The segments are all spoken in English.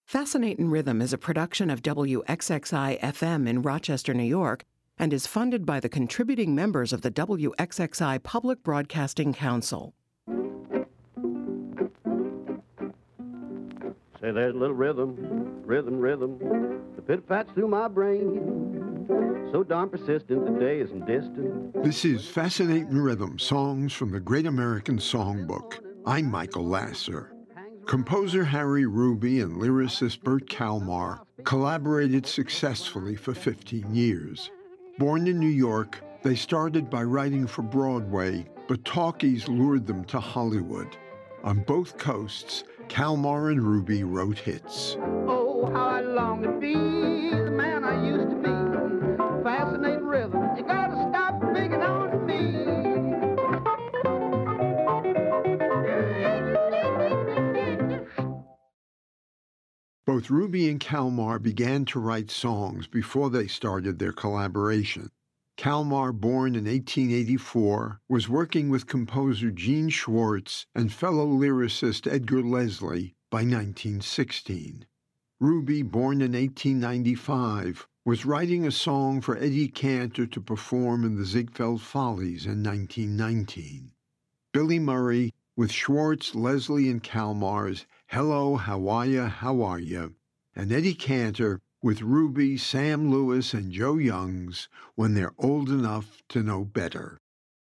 Fascinatin' Rhythm is a production of WXXI-FM in Rochester, New York, and is funded by the contributing members of the WXXI Public Broadcasting Council. Say, there's a little rhythm, rhythm, rhythm, the pit-pats through my brain, so darn persistent the day isn't distant. This is Fascinatin' Rhythm, songs from the Great American Songbook. I'm Michael Lasser. Composer Harry Ruby and lyricist Bert Kalmar collaborated successfully for 15 years. Born in New York, they started by writing for Broadway, but talkies lured them to Hollywood. On both coasts, Kalmar and Ruby wrote hits. Oh, how I long to be the man I used to be. Fascinating rhythm, you gotta stop picking on me. Both Ruby and Kalmar began to write songs before they started their collaboration. Kalmar, born in 1884, was working with composer Gene Schwartz and fellow lyricist Edgar Leslie by 1916. Ruby, born in 1895, was writing a song for Eddie Cantor to perform in the Ziegfeld Follies in 1919. Billy Murray, with Schwartz, Leslie, and Kalmar's Hello, How Are Ya, How Are Ya, and Eddie Cantor with Ruby, Sam Lewis, and Joe Young's When They're Old Enough to Know Better.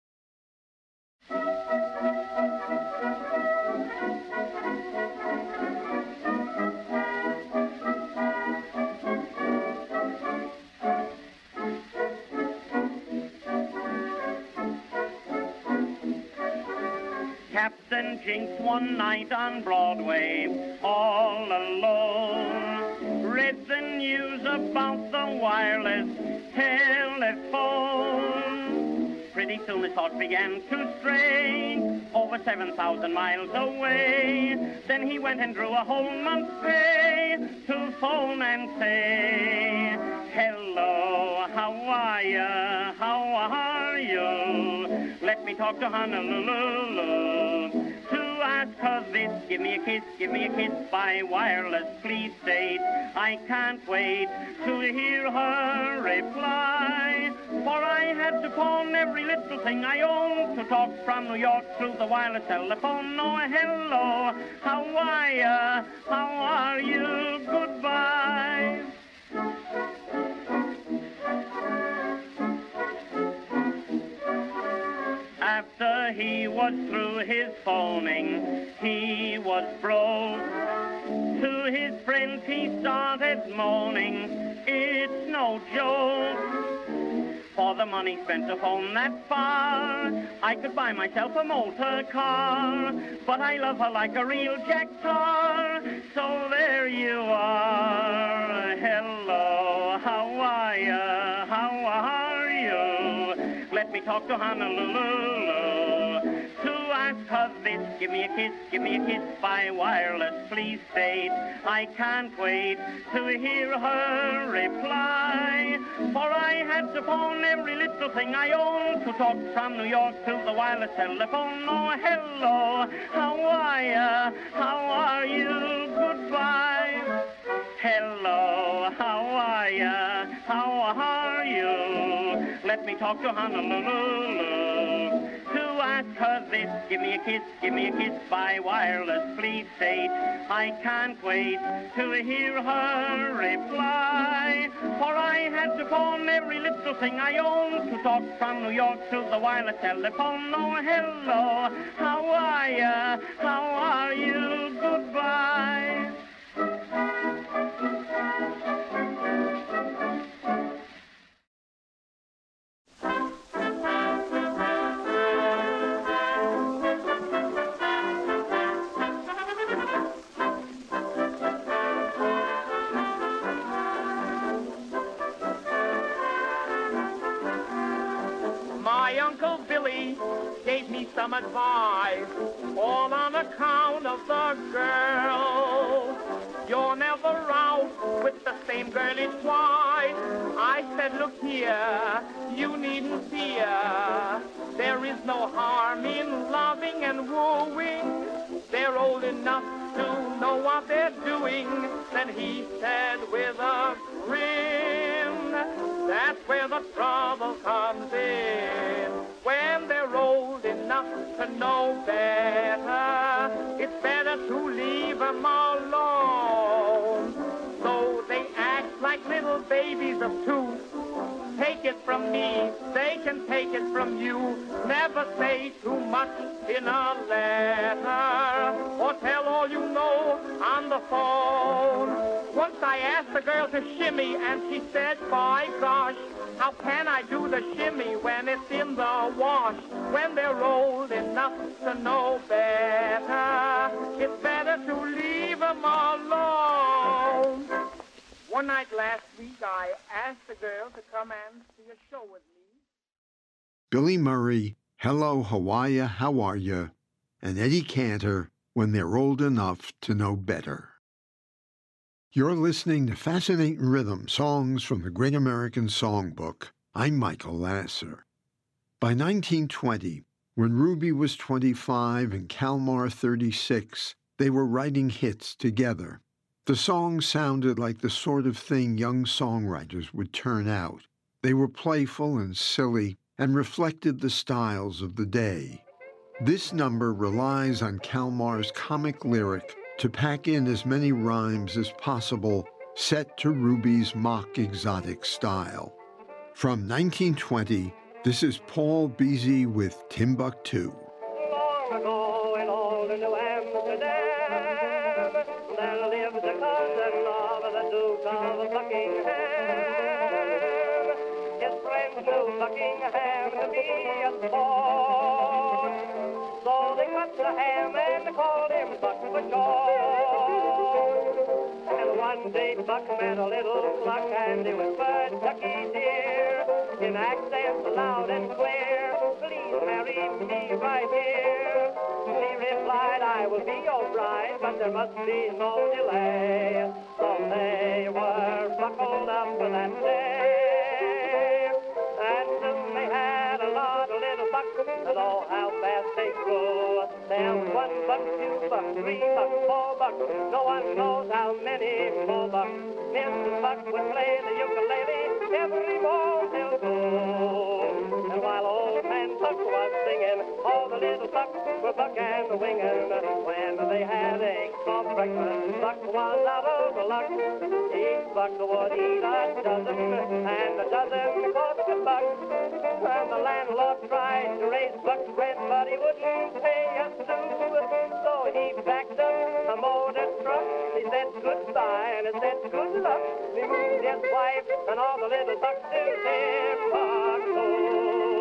Captain Jinks one night on Broadway, all alone, read the news about the wireless telephone. Pretty soon his thoughts began to stray, over 7,000 miles away. Then he went and drew a whole month's pay to phone and say, hello, how are ya, how are you? Let me talk to Honolulu. To ask her this, give me a kiss by wireless, please state. I can't wait to hear her reply. For I had to pawn every little thing I own to talk from New York through the wireless telephone. Oh, hello, how are ya, how are you, goodbye. After he was through his phoning, he was broke. To his friends he started moaning, it's no joke. For the money spent to phone that far, I could buy myself a motor car. But I love her like a real jack tar, so there you are. Hello, how are ya, how are you? Let me talk to Honolulu. To ask her this, give me a kiss by wireless, please state. I can't wait to hear her reply. For I had to phone every little thing I own to talk from New York to the wireless telephone. Oh, hello, how are ya, how are you, goodbye. Hello, how are ya, how are you? Let me talk to Honolulu. To ask her this, give me a kiss by wireless, please state. I can't wait to hear her reply. For I had to phone every little thing I own to talk from New York to the wireless telephone. Oh, hello, how are ya, how are you, goodbye. My Uncle Billy gave me some advice, all on account of the girl. You're never out with the same girl twice. I said, look here, you needn't fear. There is no harm in loving and wooing. They're old enough to know what they're doing. Then with a grin. That's where the trouble comes in. When they're old enough to know better, it's better to leave them alone. So they act like little babies of two. Take it from me, they can take it from you. Never say too much in a letter, or tell all you know on the phone. Once I asked the girl to shimmy, and she said, by gosh, how can I do the shimmy when it's in the wash? When they're old enough to know better, it's better to leave them alone. One night last week, I asked the girl to come and see a show with me. Billy Murray, Hello, Hawaii, How Are Ya? And Eddie Cantor, When They're Old Enough to Know Better. You're listening to Fascinating Rhythm, songs from the Great American Songbook. I'm Michael Lasser. By 1920, when Ruby was 25 and Kalmar 36, they were writing hits together. The songs sounded like the sort of thing young songwriters would turn out. They were playful and silly and reflected the styles of the day. This number relies on Kalmar's comic lyric to pack in as many rhymes as possible, set to Ruby's mock exotic style. From 1920, this is Paul Beasy with Timbuktu. Long ago in old New Amsterdam, there lived a cousin of the Duke of Buckingham. His friends knew Buckingham to be a sport, so they cut the ham and called him Buck for short. And one day Buck met a little pluck and he whispered, Ducky dear, in accents loud and clear, please marry me right here. She replied, I will be your bride, but there must be no delay. So they were buckled up for that day. And soon they had a lot of little bucks, and oh, how fast they grew. Them 1 buck, 2 bucks, 3 bucks, 4 bucks, no one knows how many more bucks. Mrs. Buck would play the ukulele every morning till 2. And while old man Buck was singing, all the little bucks were bucking and winging. When they had eggs for breakfast, Buck was out of luck. Each buck would eat a dozen, and a dozen cost a buck. And the landlord tried to raise Buck's rent, but he wouldn't pay a sou. So he backed up a motor truck. He said goodbye, and he said good luck. He moved his wife and all the little bucks to Timbuktu.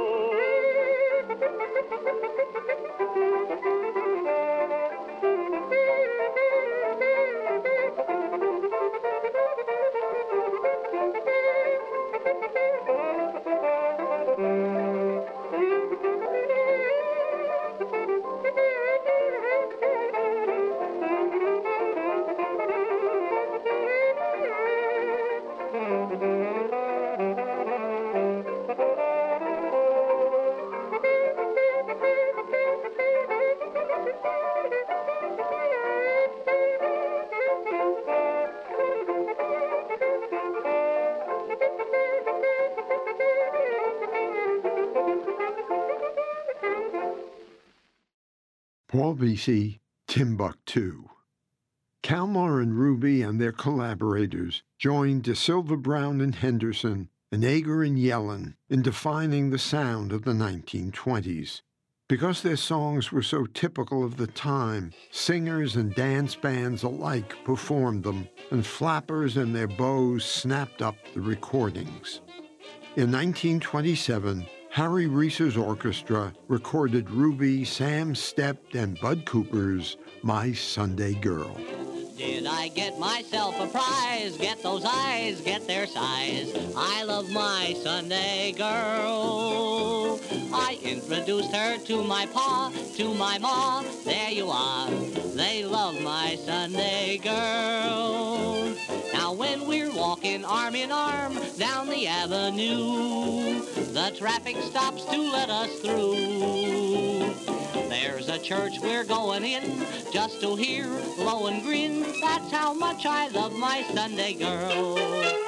Paul Beasy, Timbuktu. Kalmar and Ruby and their collaborators joined DeSilva, Brown and Henderson and Ager and Yellen in defining the sound of the 1920s. Because their songs were so typical of the time, singers and dance bands alike performed them, and flappers and their bows snapped up the recordings. In 1927, Harry Reese's orchestra recorded Ruby, Sam Stept, and Bud Cooper's My Sunday Girl. Did I get myself a prize? Get those eyes, get their size. I love my Sunday girl. I introduced her to my pa, to my ma. There you are. They love my Sunday girl. Now when we're walking arm in arm down the avenue, the traffic stops to let us through. There's a church we're going in just to hear Lohengrin. That's how much I love my Sunday girl.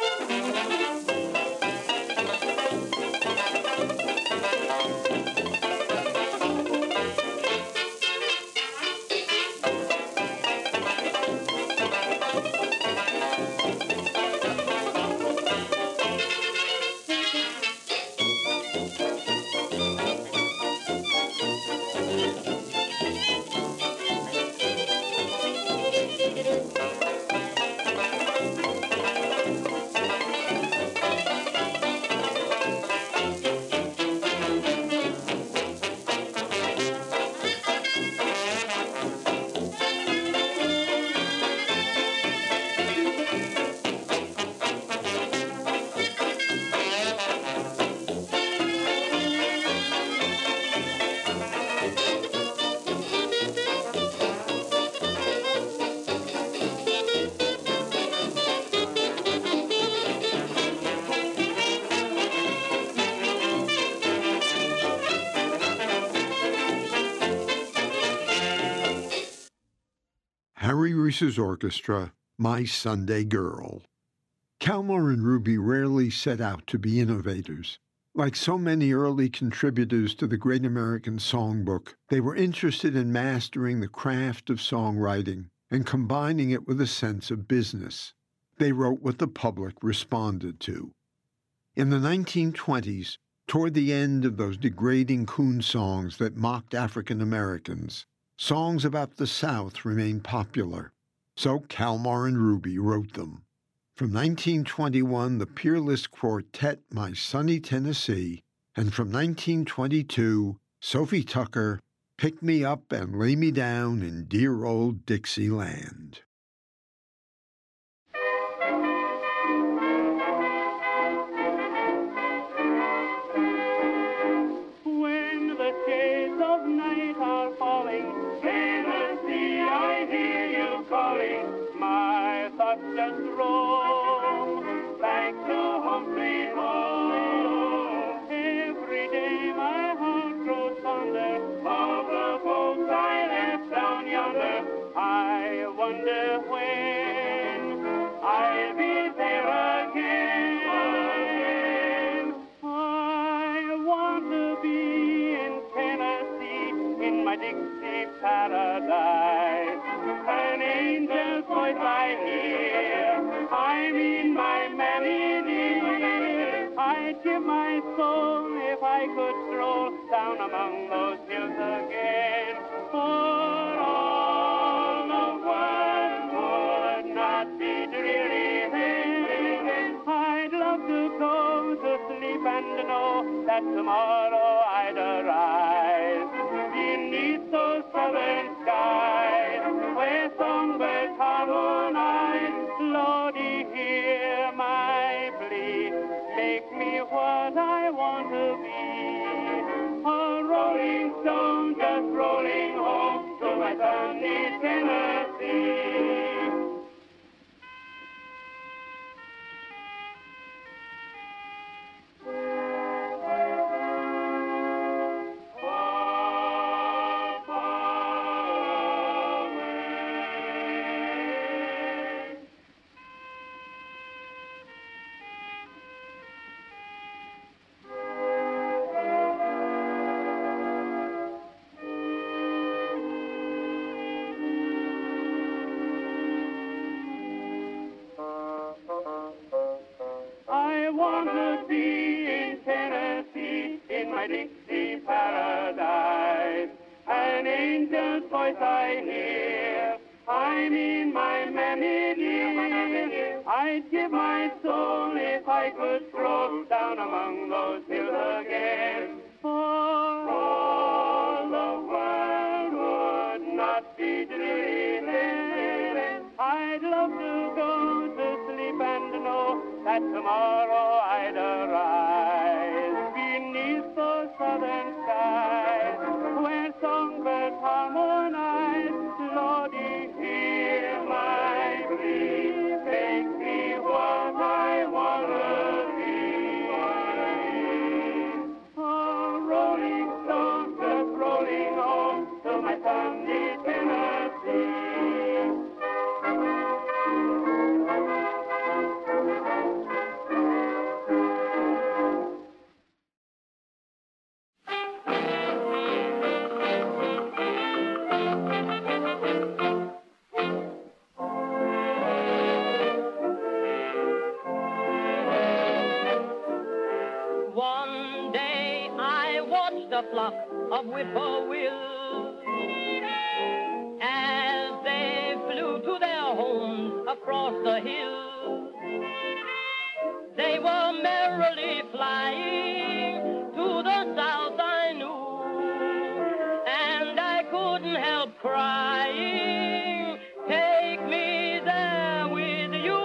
Harry Reese's Orchestra, My Sunday Girl. Kalmar and Ruby rarely set out to be innovators. Like so many early contributors to the Great American Songbook, they were interested in mastering the craft of songwriting and combining it with a sense of business. They wrote what the public responded to. In the 1920s, toward the end of those degrading coon songs that mocked African Americans, songs about the South remained popular, so Kalmar and Ruby wrote them. From 1921, the Peerless Quartet, My Sunny Tennessee, and from 1922, Sophie Tucker, Pick Me Up and Lay Me Down in Dear Old Dixieland. When the shades of night are falling, Tennessee, I hear you calling. My thoughts just roam back to home sweet home. Every day my heart grows fonder of the folks I left down yonder. I wonder when I'll be there again. I want to be in Tennessee, in my Dixie paradise. An angel's voice I hear, I mean my melody. I'd give my soul if I could stroll down among those hills again. For all the world would not be dreary then. I'd love to go to sleep and know that tomorrow I'd arise beneath those southern skies where songbirds harmonize. Lordy, hear my plea, make me what I want to be. A rolling stone just rolling home to my sunny Tennessee. I want to be in Tennessee, in my Dixie paradise. An angel's voice I hear, I mean my melody. I'd give my soul if I could stroll down among those hills again. For all the world would not be dreary then. I'd love to go to sleep and know that tomorrow I'd arise beneath those southern skies where songbirds harmonize. Lordy, hear my plea, make me what I wanna be. A rolling stone just rolling home a flock of whippoorwills as they flew to their homes across the hills. They were merrily flying to the south, I knew, and I couldn't help crying. Take me there with you.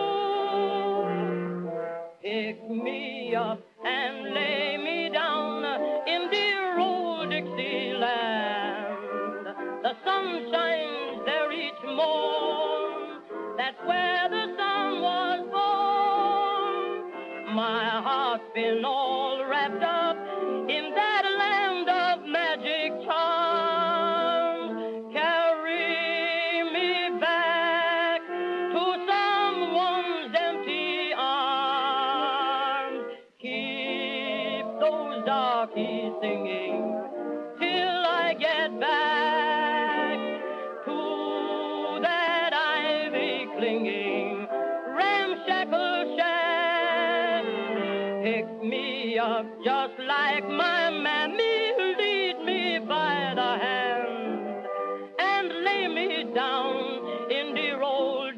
Pick me up and lay me down in dear old Dixieland. The sun shines there each morn. That's where the sun was born. My heart's been all wrapped up in that land of magic charms. Carry me back to someone's empty arms. Keep those darkies singing till I get back to that ivy clinging ramshackle shack. Pick me up just like my mammy, lead me by the hand and lay me down in dear old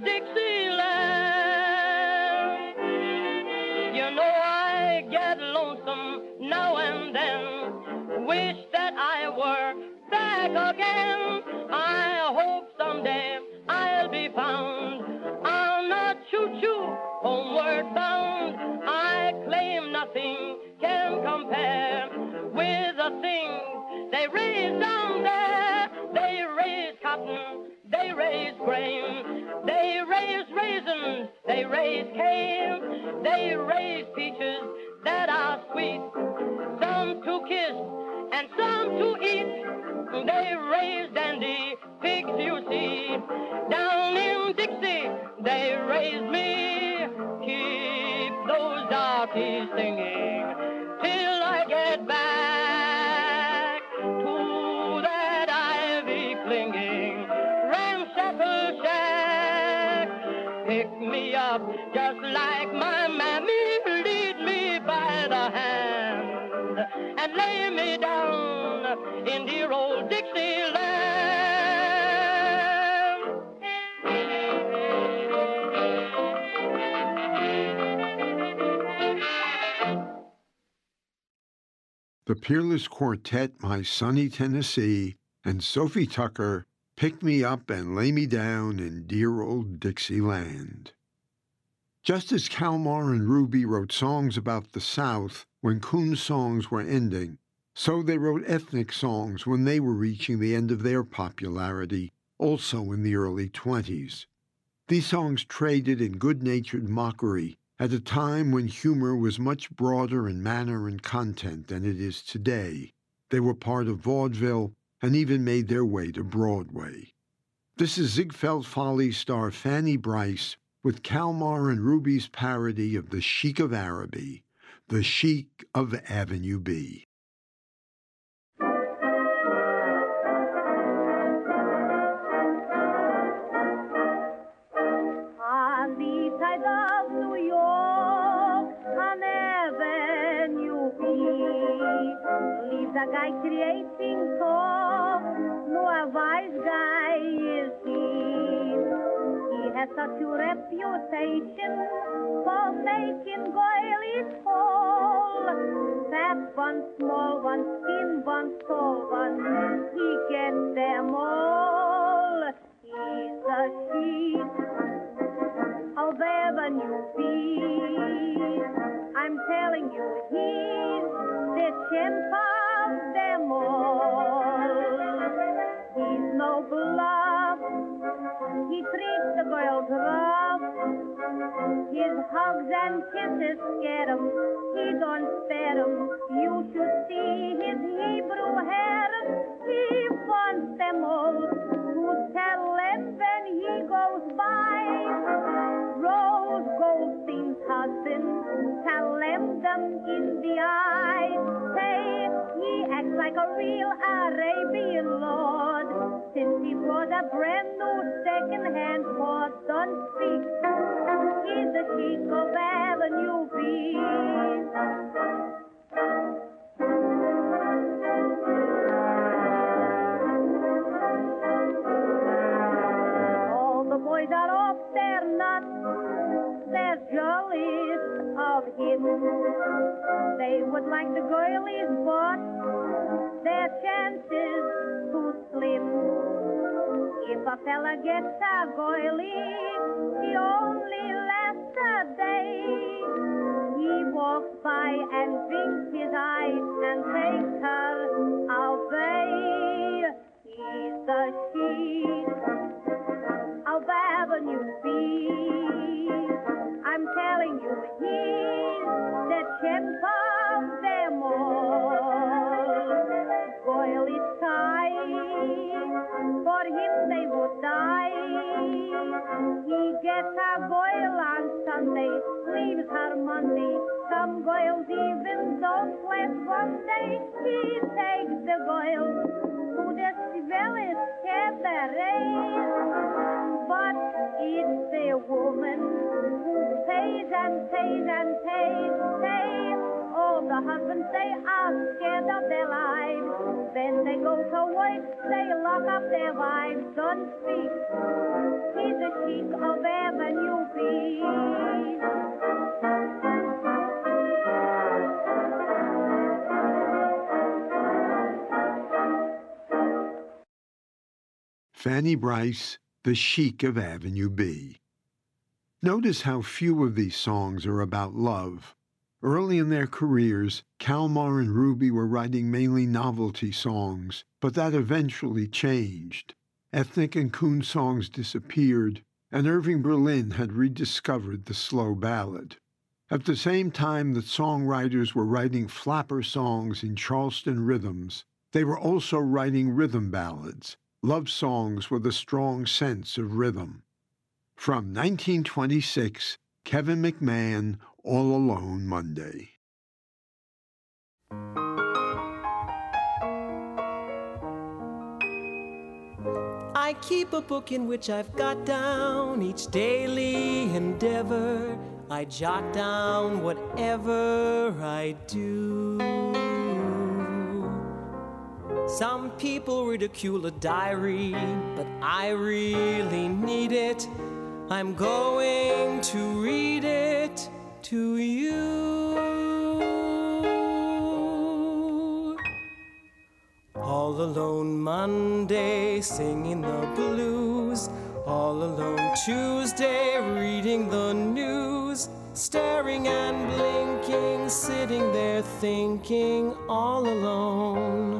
Dixieland. You know I get lonesome now and then, wish that I were back again. I hope someday I'll be found on a choo-choo homeward bound. I claim nothing can compare with the things they raise down there. They raise cotton, they raise grain, they raise raisins, they raise cane, they raise peaches that are sweet, some to kiss and some to eat. They raise dandy pigs, you see. Down in Dixie, they raise me. Keep those darkies singing till I get back to that ivy clinging ramshackle shack. Pick me up just like my mammy, lead me by the hand and lay me down in dear old Dixieland. The Peerless Quartet, My Sunny Tennessee, and Sophie Tucker, Pick Me Up and Lay Me Down in Dear Old Dixieland. Just as Kalmar and Ruby wrote songs about the South when coon songs were ending, so they wrote ethnic songs when they were reaching the end of their popularity, also in the early 20s. These songs traded in good-natured mockery at a time when humor was much broader in manner and content than it is today. They were part of vaudeville and even made their way to Broadway. This is Ziegfeld Follies star Fanny Brice with Kalmar and Ruby's parody of the Sheik of Araby, the Sheik of Avenue B. On the side of New York, on Avenue B, lives a guy creating talk. No, a wise guy is he. He has such a reputation for making goilies fall. Fat ones, small ones, thin ones, tall ones, he gets them all. He's the Sheik of Avenue B. I'm telling you, he's the champ of them all. He's no bluff. He treats the girls rough. His hugs and kisses scare 'em. He don't spare 'em. You should see his Hebrew harem. He wants them all to tell him when he goes by. Rose Goldstein's husband, tell him them in the eye. Say he acts like a real Arabian lord. Since he brought a brand new second-hand Ford, don't speak. He's the Sheik of Avenue B. him. They would like the girlies, but their chances too slim. If a fella gets a girlie, he only lasts a day. He walks by and blinks his eyes and takes her away. He's the sheep of Avenue B. I'm telling you, he's the champ of them all. Goyle is tight, for him they would die. He gets a Goyle on Sunday, leaves her Monday. Some Goyles even don't last one day. He takes the Goyle to the swellest cabaret. But it's a woman who pays and pays and pays. All the husbands, they are scared of their lives. Then they go to work, they lock up their wives. Don't speak, he's a chic of Avenue B. Fanny Brice, the chic of Avenue B. Notice how few of these songs are about love. Early in their careers, Kalmar and Ruby were writing mainly novelty songs, but that eventually changed. Ethnic and coon songs disappeared, and Irving Berlin had rediscovered the slow ballad. At the same time that songwriters were writing flapper songs in Charleston rhythms, they were also writing rhythm ballads, love songs with a strong sense of rhythm. From 1926, Kevin McMahon, All Alone Monday. I keep a book in which I've got down each daily endeavor. I jot down whatever I do. Some people ridicule a diary, but I really need it. I'm going to read it to you. All alone Monday, singing the blues. All alone Tuesday, reading the news. Staring and blinking, sitting there thinking, all alone.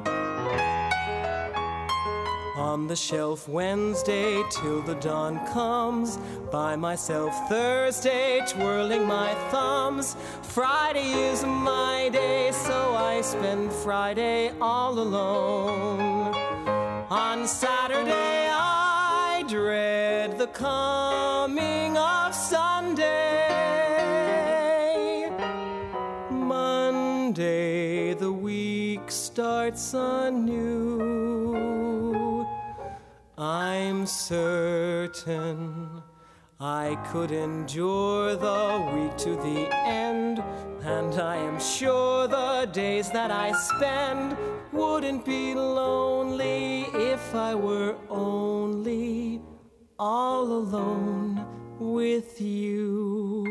On the shelf Wednesday till the dawn comes. By myself Thursday, twirling my thumbs. Friday is my day, so I spend Friday all alone. On Saturday I dread the coming of Sunday. Monday the week starts anew. I'm certain I could endure the week to the end, and I am sure the days that I spend wouldn't be lonely if I were only all alone with you.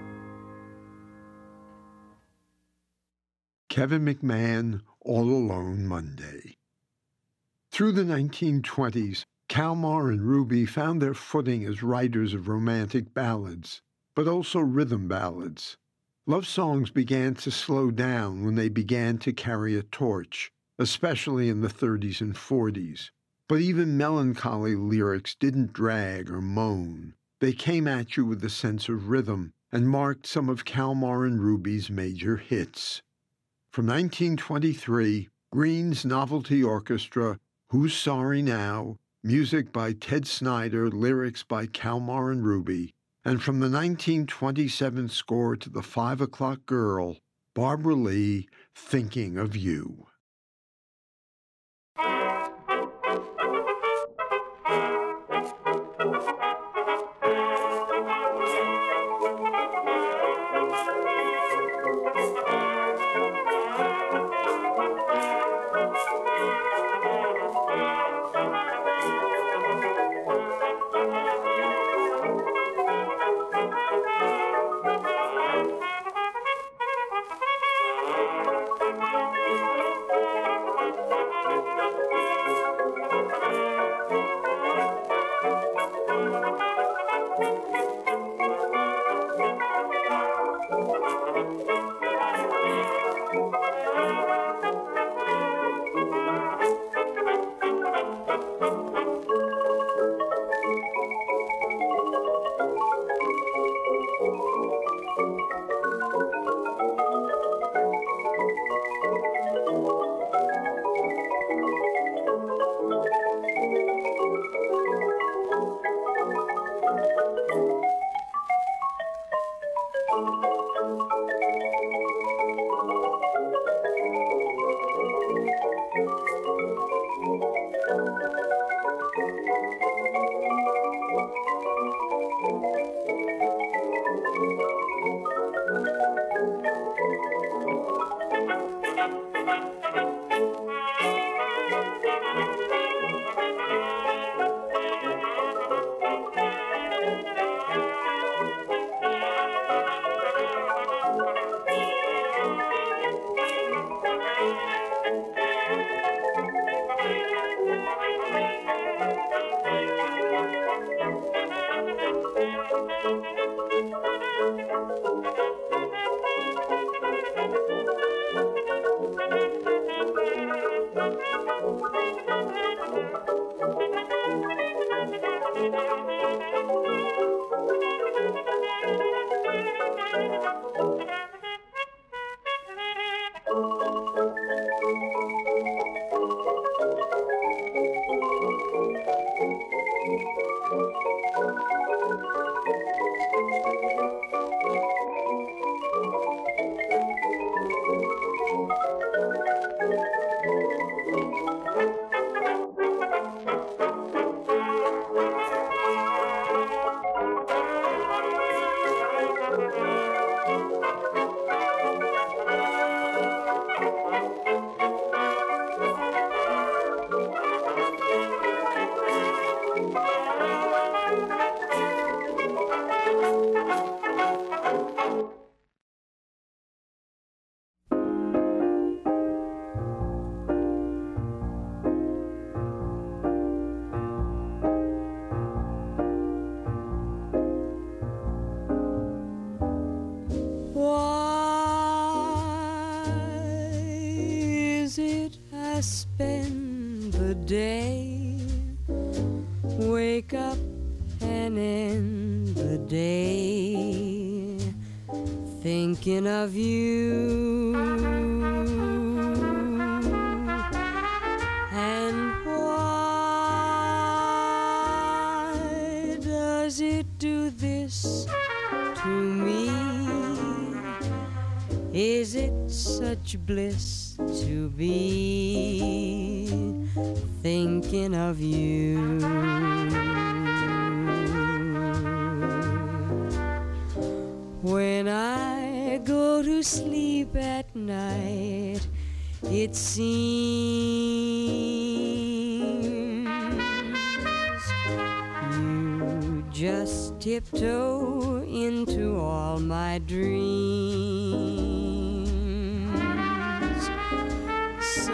Kevin McMahon, All Alone Monday. Through the 1920s, Kalmar and Ruby found their footing as writers of romantic ballads, but also rhythm ballads. Love songs began to slow down when they began to carry a torch, especially in the 30s and 40s. But even melancholy lyrics didn't drag or moan. They came at you with a sense of rhythm and marked some of Kalmar and Ruby's major hits. From 1923, Green's Novelty Orchestra, Who's Sorry Now? Music by Ted Snyder, lyrics by Kalmar and Ruby, and from the 1927 score to The 5 O'Clock Girl, Barbara Lee, Thinking of You. I spend the day, wake up and end the day thinking of you. And why does it do this to me? Is it such bliss to be thinking of you? When I go to sleep at night, it seems you just tiptoe into all my dreams. So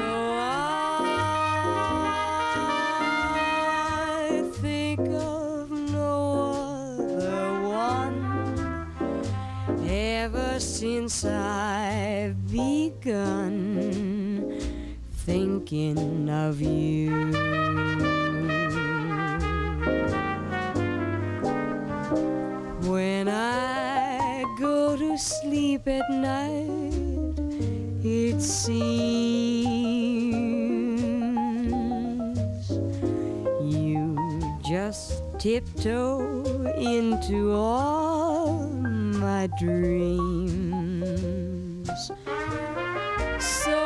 I think of no other one ever since I've begun thinking of you. When I go to sleep at night, it seems you just tiptoe into all my dreams. So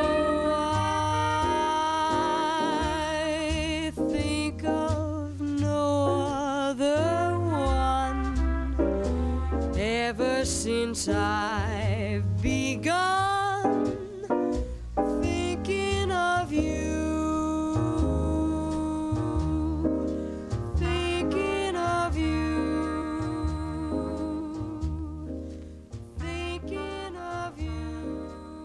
I think of no other one ever since I've begun thinking of you. Thinking of you. Thinking of you.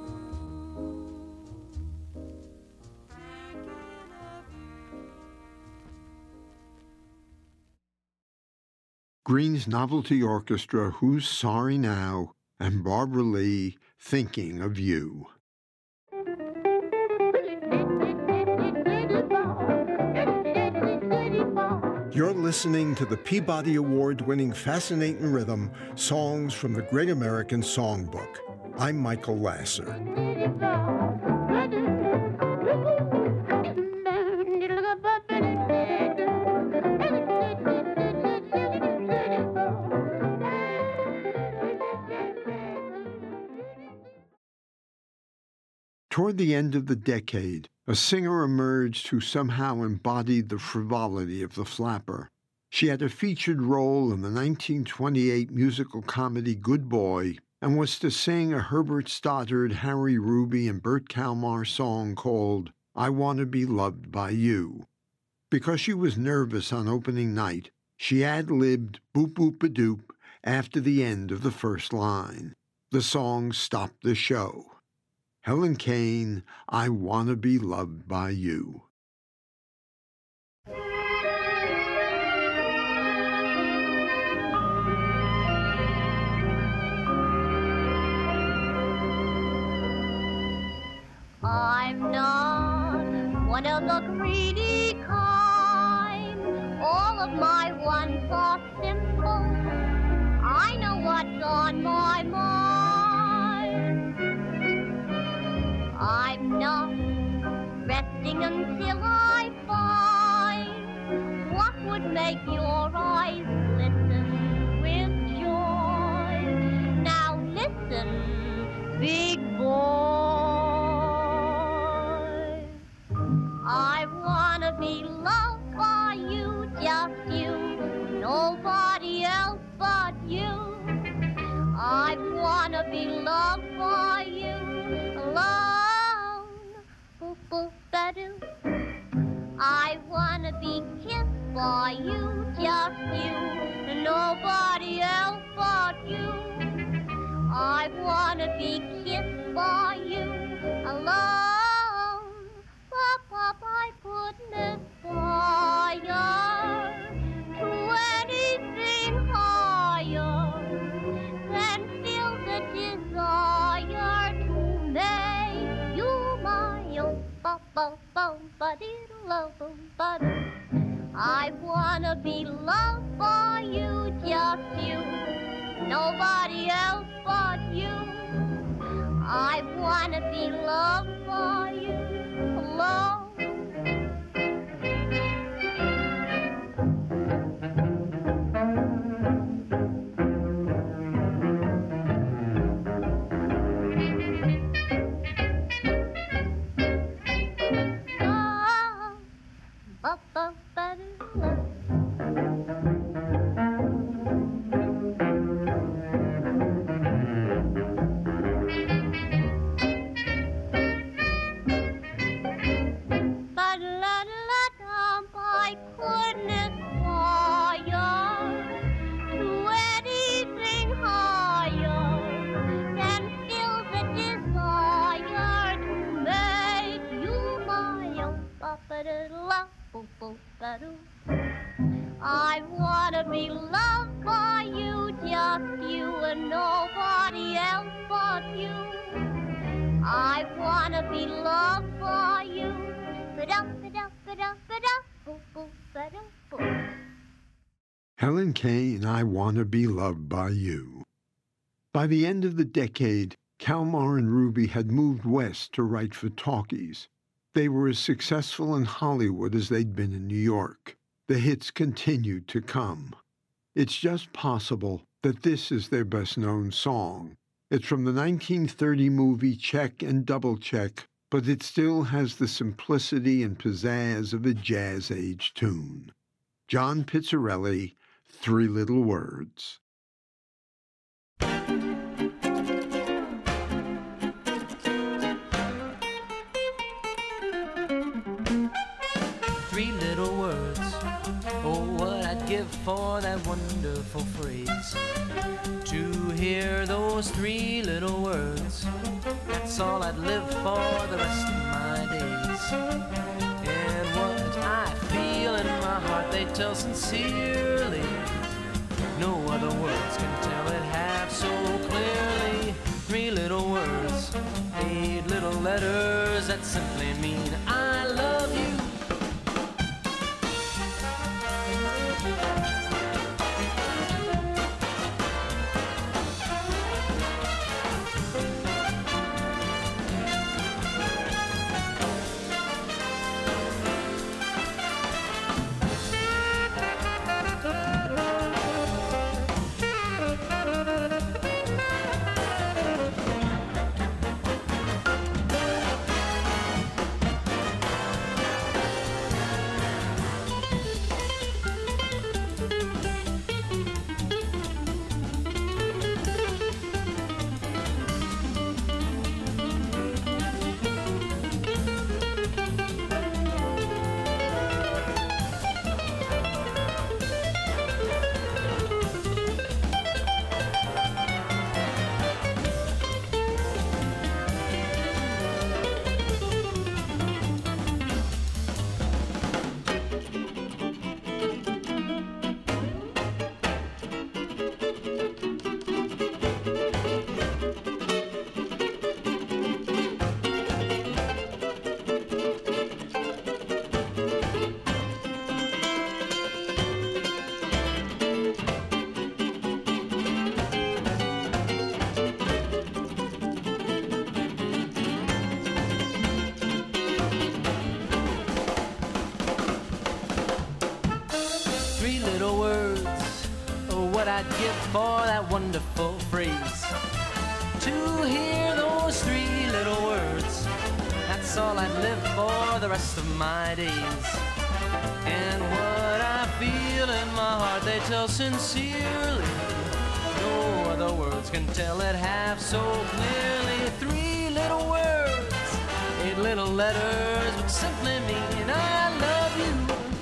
Green's Novelty Orchestra, Who's Sorry Now, and Barbara Lee, Thinking of You. You're listening to the Peabody Award-winning Fascinating Rhythm, Songs from the Great American Songbook. I'm Michael Lasser. Toward the end of the decade, a singer emerged who somehow embodied the frivolity of the flapper. She had a featured role in the 1928 musical comedy Good Boy and was to sing a Herbert Stoddard, Harry Ruby, and Bert Kalmar song called I Want to Be Loved by You. Because she was nervous on opening night, she ad-libbed boop-boop-a-doop after the end of the first line. The song stopped the show. Helen Kane, I Want to Be Loved by You. I'm not one of the greedy kind. All of my wants are simple. I know what's on my mind. I'm not resting until I find what would make your eyes glisten with joy. Now listen, big boy. I wanna be loved by you, just you, nobody else but you. I wanna be loved by you, alone, boop boop ba-doo. I wanna be kissed by you, just you, nobody else but you. I wanna be kissed by you, alone. Pop, I couldn't aspire to anything higher than feel the desire to make you my own. I wanna be loved by you, just you, nobody else but you. I wanna be loved by you, alone. I wanna be loved by you, just you and nobody else but you. I wanna be loved by you. Helen Kane, I Want to Be Loved by You. By the end of the decade, Kalmar and Ruby had moved west to write for talkies. They were as successful in Hollywood as they'd been in New York. The hits continued to come. It's just possible that this is their best-known song. It's from the 1930 movie Check and Double Check, but it still has the simplicity and pizzazz of a jazz-age tune. John Pizzarelli, Three Little Words. Three little words, oh, what I'd give for that wonderful phrase. To hear those three little words, that's all I'd live for the rest of my days. And what I feel in my heart, they tell sincerely. No other words can tell it half so clearly. Three little words, 8 little letters that simply mean I love you. for that wonderful phrase. To hear those three little words, that's all I'd live for the rest of my days. And what I feel in my heart, they tell sincerely. No other words can tell it half so clearly. Three little words, 8 little letters, which simply mean I love you.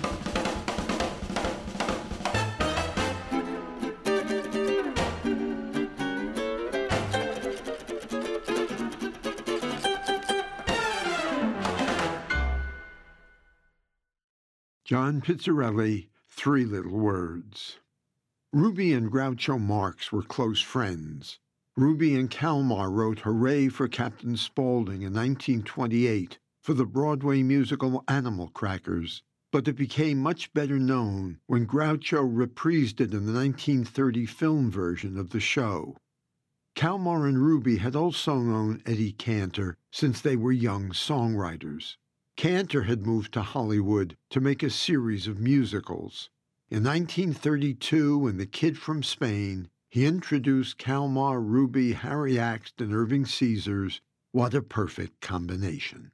John Pizzarelli, 3 Little Words. Ruby and Groucho Marx were close friends. Ruby and Kalmar wrote Hooray for Captain Spaulding in 1928 for the Broadway musical Animal Crackers, but it became much better known when Groucho reprised it in the 1930 film version of the show. Kalmar and Ruby had also known Eddie Cantor since they were young songwriters. Cantor had moved to Hollywood to make a series of musicals. In 1932, in The Kid from Spain, he introduced Kalmar, Ruby, Harry Axton, Irving Caesars. What a perfect combination.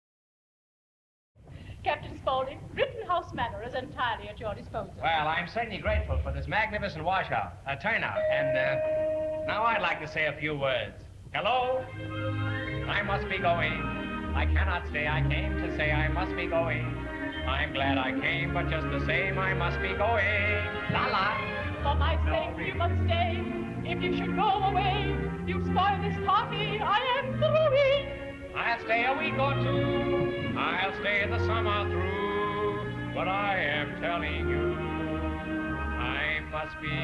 Captain Spaulding, Rittenhouse Manor is entirely at your disposal. Well, I'm certainly grateful for this magnificent turnout. And now I'd like to say a few words. Hello? I must be going. I cannot stay. I came to say I must be going. I'm glad I came, but just the same, I must be going. La-la. For my sake, you must stay. If you should go away, you spoil this party. I am through. I'll stay a week or two. I'll stay the summer through. But I am telling you, I must be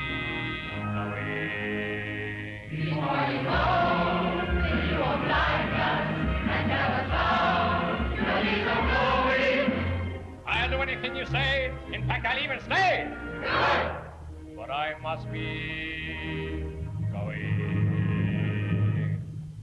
going. Before you go, you won't like us. And never found, you'll leave them going. I'll do anything you say. In fact, I'll even stay. But I must be going.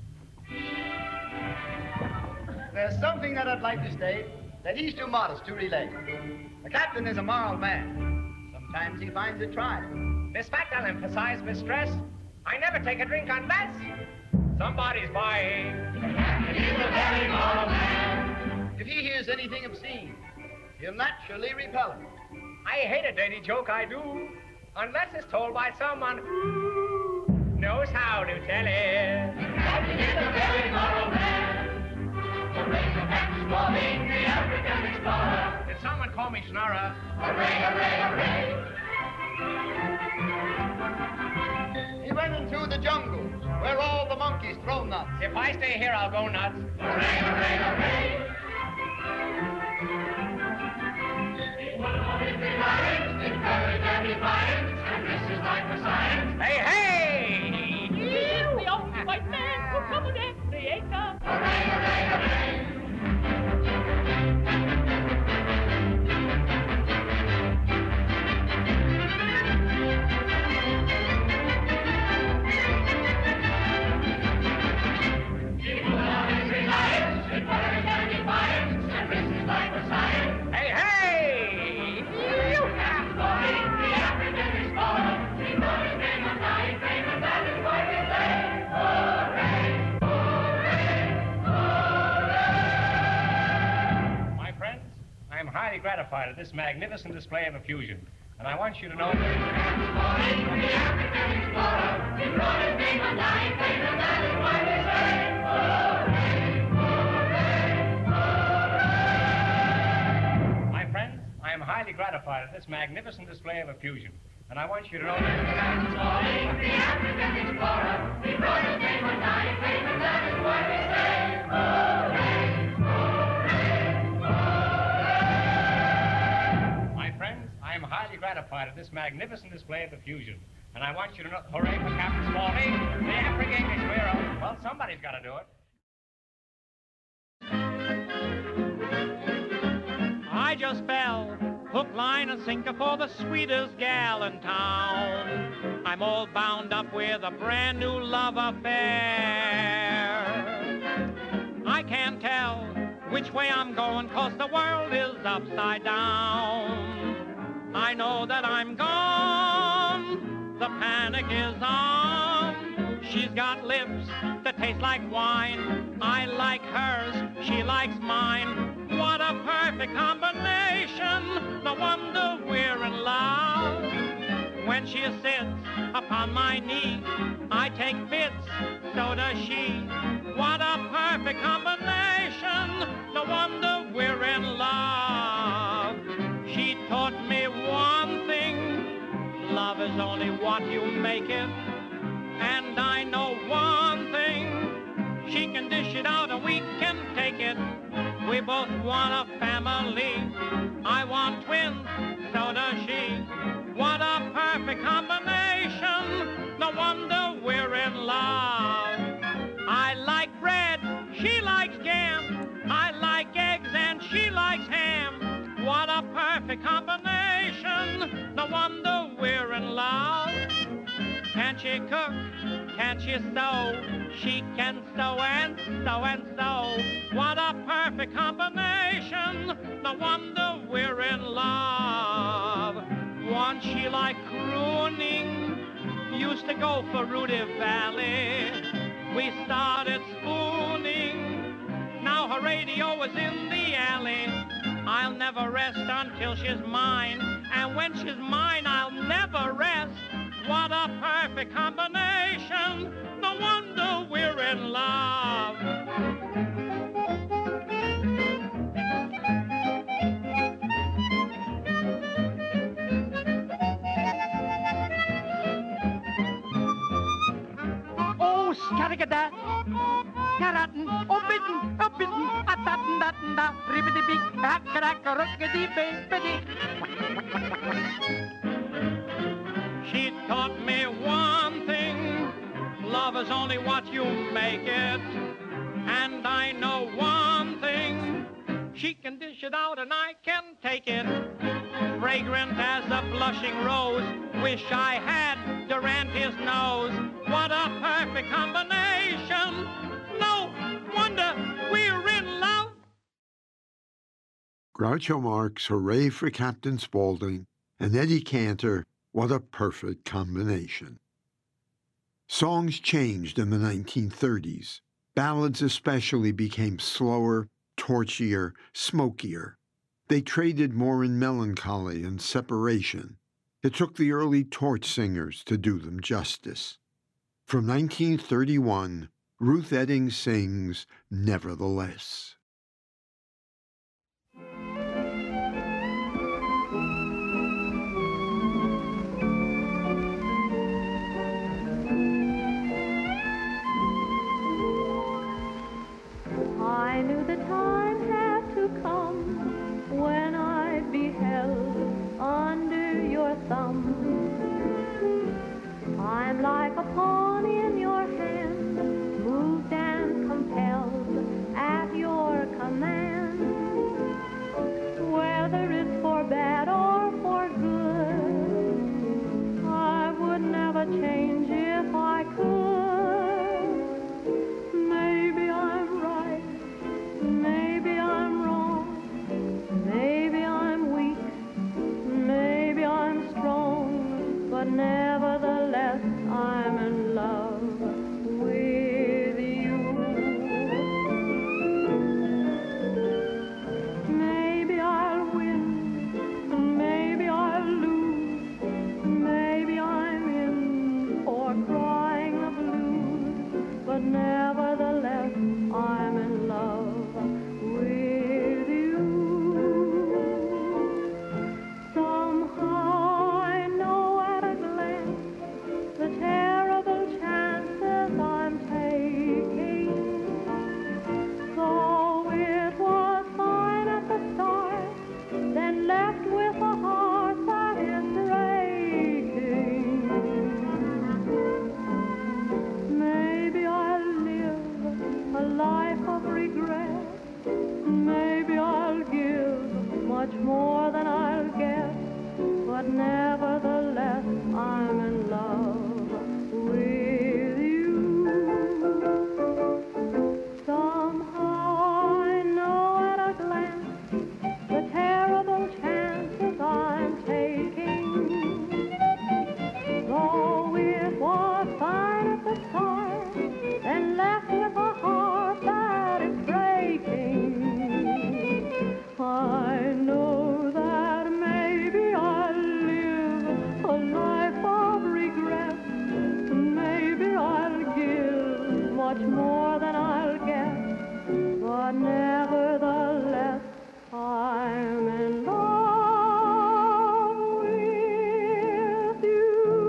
There's something that I'd like to state, that he's too modest to relate. The captain is a moral man. Sometimes he finds it trying. This fact I'll emphasize with stress. I never take a drink unless somebody's buying. He's a very moral man. If he hears anything obscene, he'll naturally repel him. I hate a dirty joke, I do, unless it's told by someone who knows how to tell it. Captain is a very moral man. The race of Captain Spaulding, the African explorer. Did someone call me Schnorrer? Hooray, hooray, hooray. He went into the jungle, where all the monkeys throw nuts. If I stay here, I'll go nuts. Hooray, hooray, hooray. He's one of his reliance, in courage and defiance, and this is life for science. Hey, hey! He's the only white man who covered every acre. Hooray, hooray, hooray. Hey, hey! You have Spaulding, the African explorer. He brought his name of dying fame, and that is why we say, hooray, hooray, hooray! My friends, I am highly gratified at this magnificent display of effusion, and I want you to know Spaulding, the African explorer. He brought his name of dying fame, and that is why we say, hooray, I am highly gratified at this magnificent display of effusion, and I want you to know Captain Spaulding, the African explorer. He brought his name on dying fame, and that is why we say, hooray, hooray, hooray. My friends, I am highly gratified at this magnificent display of effusion, and I want you to know, hooray for Captain Spaulding, the African explorer. Well, somebody's got to do it. I just fell, hook, line, and sinker for the sweetest gal in town. I'm all bound up with a brand new love affair. I can't tell which way I'm going, 'cause the world is upside down. I know that I'm gone, the panic is on. She's got lips that taste like wine. I like hers, she likes mine. What a perfect combination. No wonder we're in love. When she sits upon my knee, I take bits, so does she. What a perfect combination. No wonder we're in love. She taught me one thing. Love is only what you make it. And I know one thing. She can dish it out and we can take it. We both want a family. I want twins, so does she. What a perfect combination. No wonder we're in love. I like bread, she likes jam. I like eggs and she likes ham. What a perfect combination. No wonder we're in love. Can she cook? Can she sew? She can sew and sew and sew. What a perfect combination. No wonder we're in love. Once she liked crooning, used to go for Rudy Valley. We started spooning, now her radio is in the alley. I'll never rest until she's mine, and when she's mine, I'll never rest. What a perfect combination, no wonder we're in love. Oh, scattigada, caratin, oh, bitten, atatin, datin, da, ribbity big, acaraca, rockety, baby. She taught me one thing. Love is only what you make it. And I know one thing. She can dish it out and I can take it. Fragrant as a blushing rose. Wish I had Durante's nose. What a perfect combination. No wonder we're in love. Groucho Marx, Hooray for Captain Spaulding, and Eddie Cantor, what a perfect combination. Songs changed in the 1930s. Ballads especially became slower, torchier, smokier. They traded more in melancholy and separation. It took the early torch singers to do them justice. From 1931, Ruth Eddings sings Nevertheless. I knew the time had to come when I'd be held under your thumb. I'm like a pawn in your hand, moved and compelled at your command. Whether it's for bad or for good, I would never change if I could. Maybe I'm right. Maybe I'm wrong, maybe I'm weak, maybe I'm strong, but nevertheless I'm in love with you. Maybe I'll win, maybe I'll lose, maybe I'm in for crying the blues, but nevertheless I'm in love. Life much more than I'll get, but nevertheless, I'm in love with you.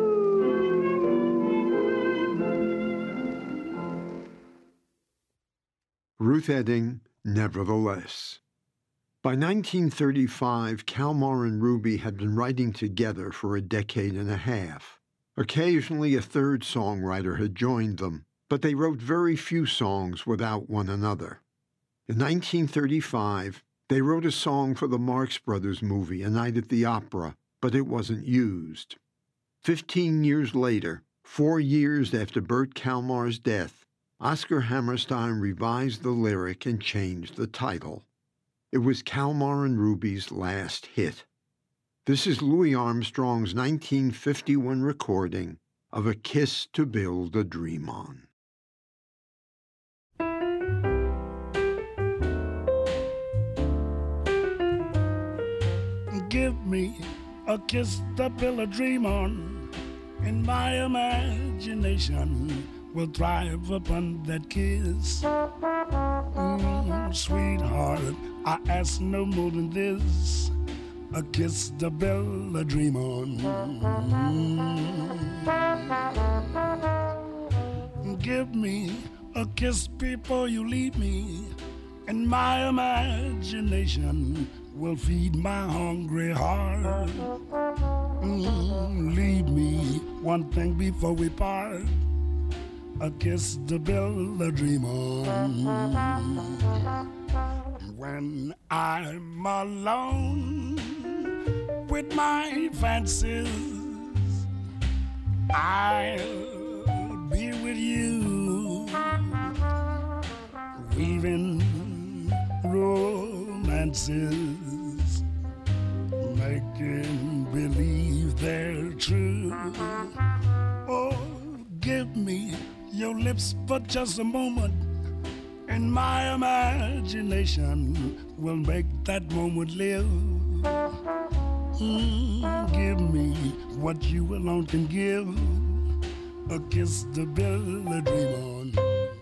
Ruth Etting, Nevertheless. By 1935, Kalmar and Ruby had been writing together for a decade and a half. Occasionally, a third songwriter had joined them, but they wrote very few songs without one another. In 1935, they wrote a song for the Marx Brothers movie, A Night at the Opera, but it wasn't used. 15 years later, 4 years after Bert Kalmar's death, Oscar Hammerstein revised the lyric and changed the title. It was Kalmar and Ruby's last hit. This is Louis Armstrong's 1951 recording of A Kiss to Build a Dream On. Give me a kiss to build a dream on, and my imagination will thrive upon that kiss. Sweetheart, I ask no more than this, a kiss to build a dream on. Give me a kiss before you leave me, and my imagination will feed my hungry heart. Leave me one thing before we part, a kiss to build a dream on. When I'm alone with my fancies, I'll be with you, weaving romances, making believe they're true. Oh, give me your lips for just a moment, and my imagination will make that moment live. Give me what you alone can give, a kiss to build a dream on.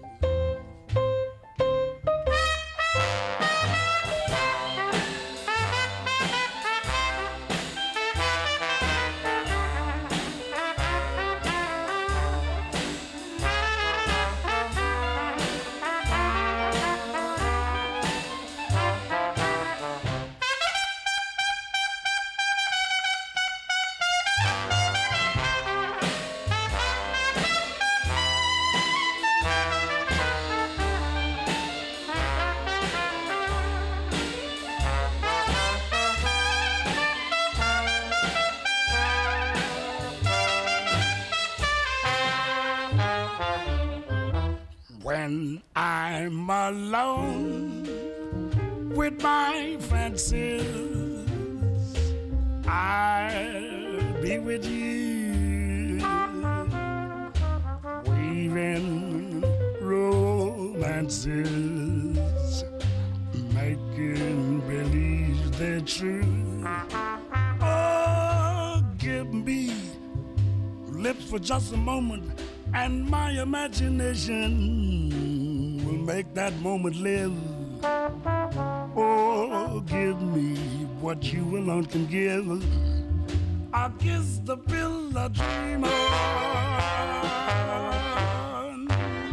When I'm alone with my fancies, I'll be with you, weaving romances, making believe they're true. Oh, give me lips for just a moment, and my imagination will make that moment live. Oh, give me what you alone can give, a kiss to build a dream on.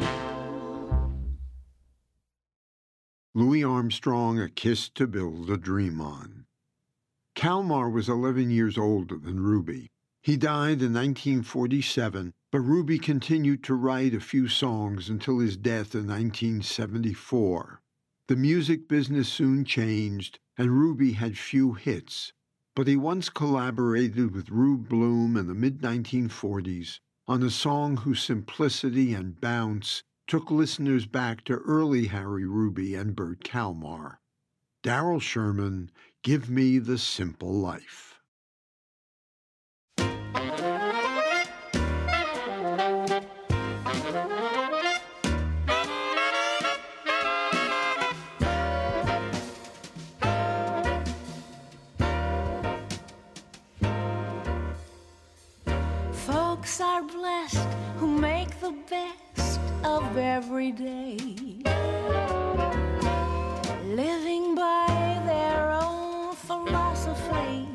Louis Armstrong, A Kiss to Build a Dream On. Kalmar was 11 years older than Ruby. He died in 1947, but Ruby continued to write a few songs until his death in 1974. The music business soon changed, and Ruby had few hits, but he once collaborated with Rube Bloom in the mid-1940s on a song whose simplicity and bounce took listeners back to early Harry Ruby and Bert Kalmar. Darrell Sherman, Give Me the Simple Life. Folks are blessed who make the best of every day, living by their own philosophy.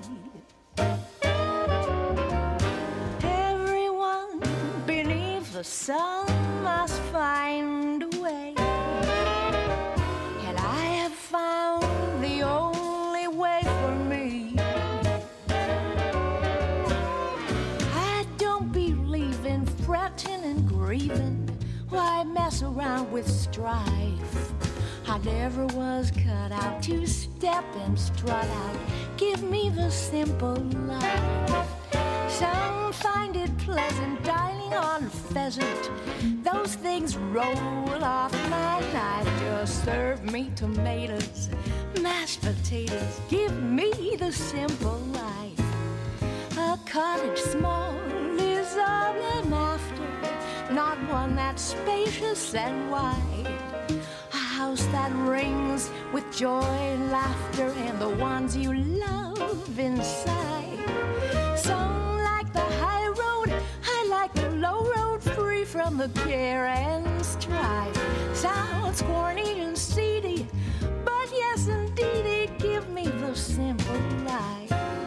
Everyone beneath the sun must find a way, and I have found the only way for me. I don't believe in fretting and grieving. Why mess around with strife? I never was cut out to step and strut out. Give me the simple life. Some find it pleasant dining on pheasant. Those things roll off my knife. Just serve me tomatoes, mashed potatoes. Give me the simple life. A cottage small is all I'm after, not one that's spacious and wide. A house that rings with joy and laughter, and the ones you love inside. Some like the high road, I like the low road, free from the care and strife. Sounds corny and seedy, but yes indeed, give me the simple life.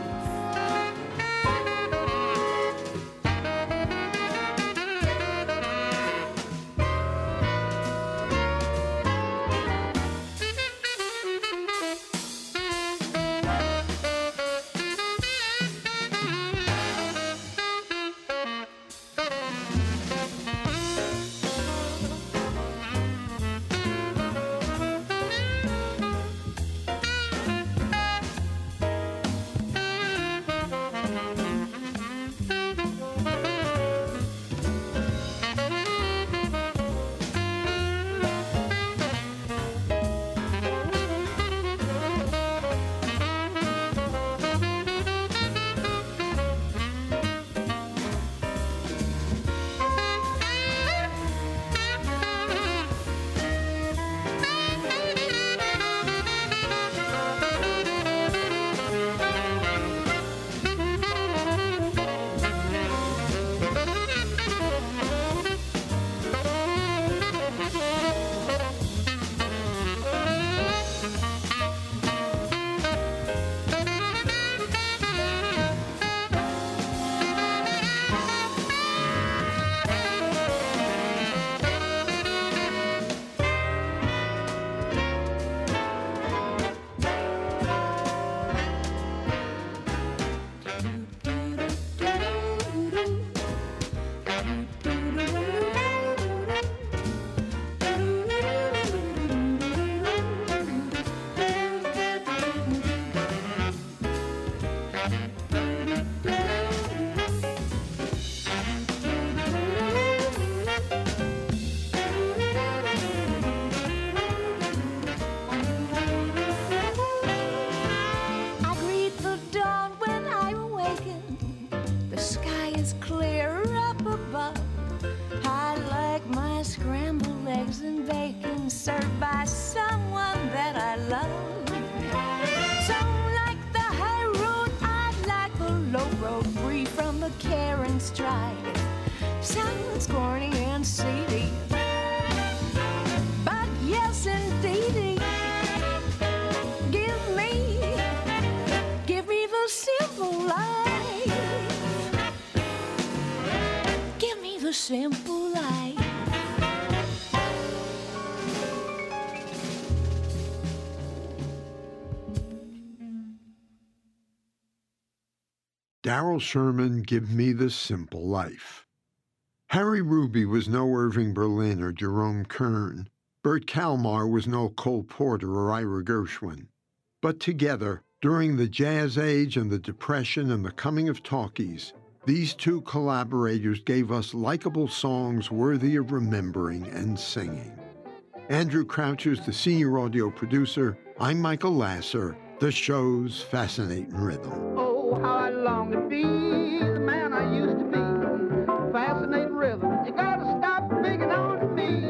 Served by someone that I love. Some like the high road, I like the low road, free from the care and strife. Sounds corny and seedy, but yes indeedy, give me the simple life. Give me the simple life. Darrell Sherman, Give Me the Simple Life. Harry Ruby was no Irving Berlin or Jerome Kern. Bert Kalmar was no Cole Porter or Ira Gershwin. But together, during the Jazz Age and the Depression and the coming of talkies, these two collaborators gave us likable songs worthy of remembering and singing. Andrew Croucher's the senior audio producer. I'm Michael Lasser, the show's fascinating rhythm. Oh, how I long to be the man I used to be. Fascinating rhythm, you gotta stop picking on me.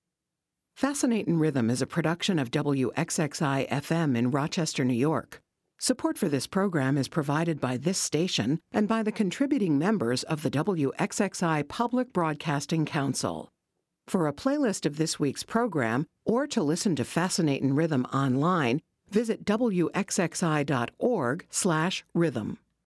Fascinating Rhythm is a production of WXXI-FM in Rochester, New York. Support for this program is provided by this station and by the contributing members of the WXXI Public Broadcasting Council. For a playlist of this week's program, or to listen to Fascinatin' Rhythm online, visit wxxi.org/rhythm.